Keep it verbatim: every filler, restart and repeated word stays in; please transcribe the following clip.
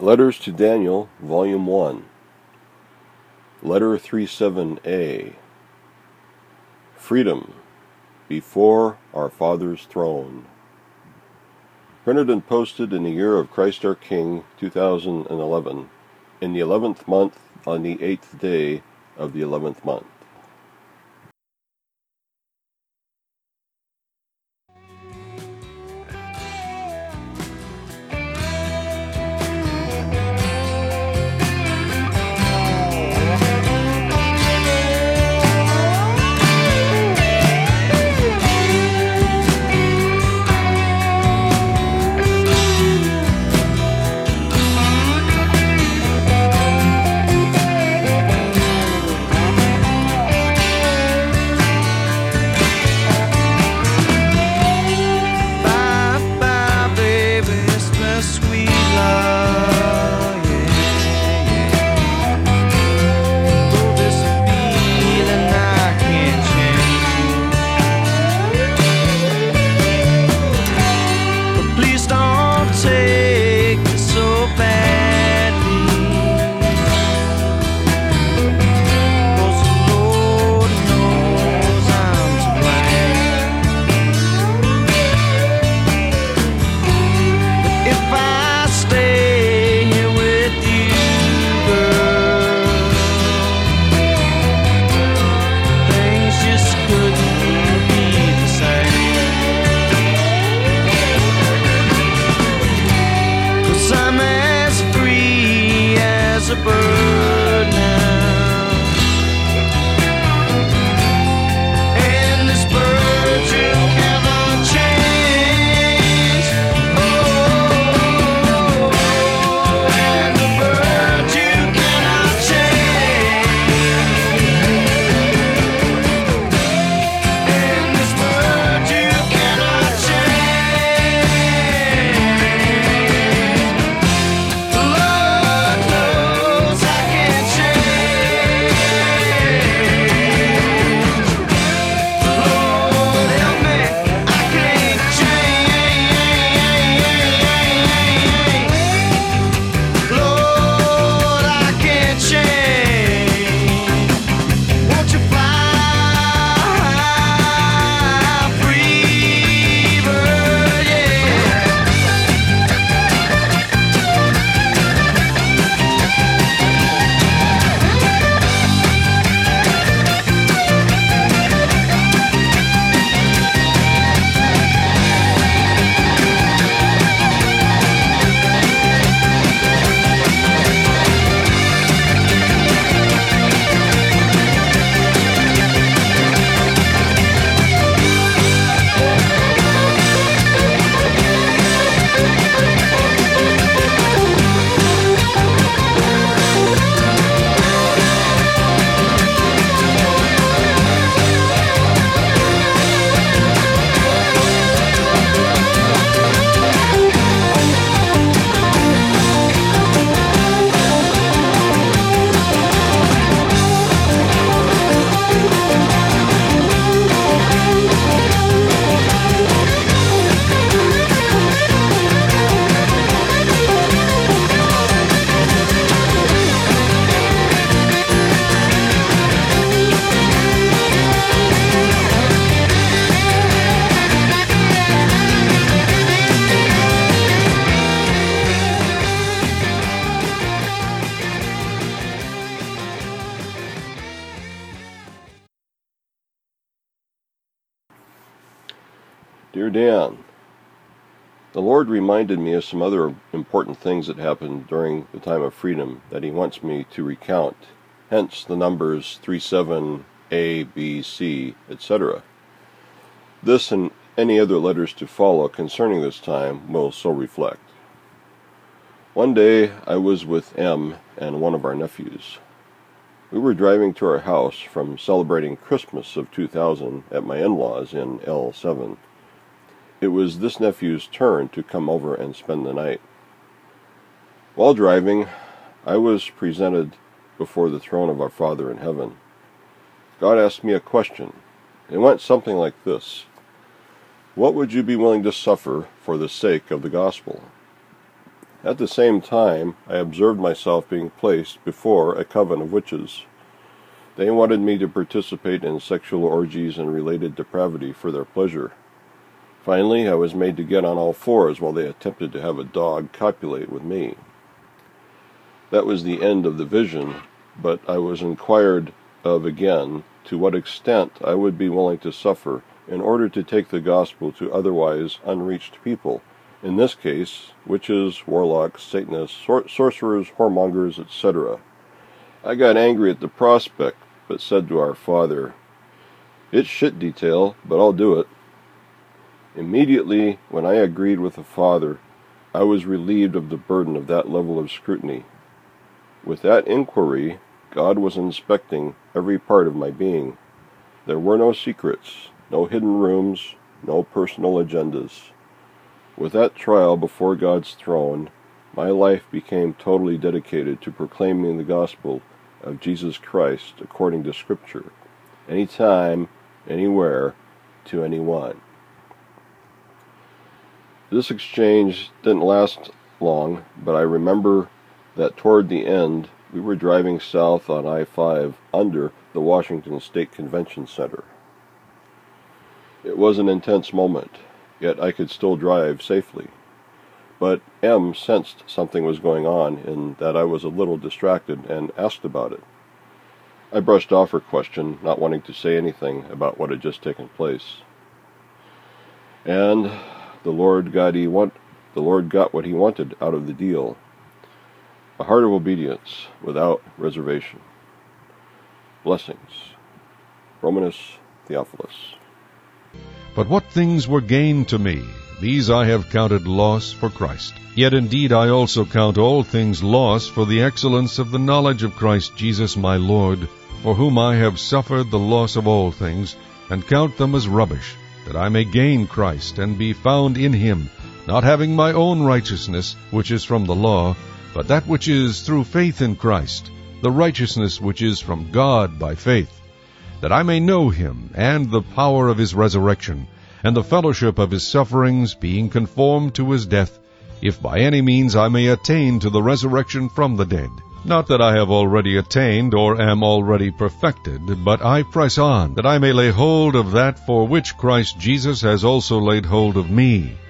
Letters to Daniel, Volume one. Letter thirty-seven A. Freedom before our Father's throne. Printed and posted in the year of Christ our King, two thousand eleven, in the eleventh month, on the eighth day of the eleventh month. A bird now, and this bird you cannot change. Oh, and the bird you cannot change, and this bird you cannot change. Lord knows I can't change. Lord help me, I can't change. Lord, I can't change. Won't you fly free, bird, yeah. Dear Dan, the Lord reminded me of some other important things that happened during the time of freedom that He wants me to recount, hence the numbers thirty-seven A, B, C, et cetera. This and any other letters to follow concerning this time will so reflect. One day I was with M and one of our nephews. We were driving to our house from celebrating Christmas of two thousand at my in-laws in L seven. It was this nephew's turn to come over and spend the night. While driving, I was presented before the throne of our Father in heaven. God asked me a question. It went something like this: What would you be willing to suffer for the sake of the gospel? At the same time, I observed myself being placed before a coven of witches. They wanted me to participate in sexual orgies and related depravity for their pleasure. Finally, I was made to get on all fours while they attempted to have a dog copulate with me. That was the end of the vision, but I was inquired of again to what extent I would be willing to suffer in order to take the gospel to otherwise unreached people, in this case, witches, warlocks, Satanists, sor- sorcerers, whoremongers, et cetera. I got angry at the prospect, but said to our Father, "It's shit detail, but I'll do it." Immediately, when I agreed with the Father, I was relieved of the burden of that level of scrutiny. With that inquiry, God was inspecting every part of my being. There were no secrets, no hidden rooms, no personal agendas. With that trial before God's throne, my life became totally dedicated to proclaiming the gospel of Jesus Christ according to Scripture, anytime, anywhere, to anyone. This exchange didn't last long, but I remember that toward the end we were driving south on I five under the Washington State Convention Center. It was an intense moment, yet I could still drive safely. But M sensed something was going on in that I was a little distracted and asked about it. I brushed off her question, not wanting to say anything about what had just taken place. And the Lord got, he want, the Lord got what he wanted out of the deal. A heart of obedience without reservation. Blessings. Romanus Theophilus. But what things were gain to me, these I have counted loss for Christ. Yet indeed I also count all things loss for the excellence of the knowledge of Christ Jesus my Lord, for whom I have suffered the loss of all things, and count them as rubbish, that I may gain Christ, and be found in him, not having my own righteousness, which is from the law, but that which is through faith in Christ, the righteousness which is from God by faith, that I may know him, and the power of his resurrection, and the fellowship of his sufferings, being conformed to his death, if by any means I may attain to the resurrection from the dead. Not that I have already attained, or am already perfected, but I press on, that I may lay hold of that for which Christ Jesus has also laid hold of me.